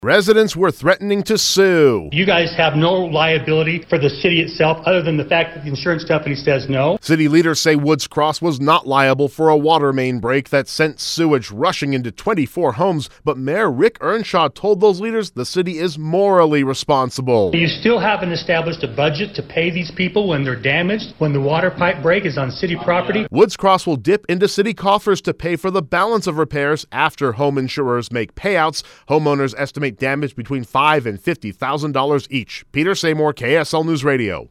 Residents were threatening to sue. You guys have no liability for the city itself other than the fact that the insurance company says no. City leaders say Woods Cross was not liable for a water main break that sent sewage rushing into 24 homes, but Mayor Rick Earnshaw told those leaders the city is morally responsible. You still haven't established a budget to pay these people when they're damaged, when the water pipe break is on city property. Woods Cross will dip into city coffers to pay for the balance of repairs after home insurers make payouts. Homeowners estimate damage between $5,000 and $50,000 each. Peter Seymour, KSL News Radio.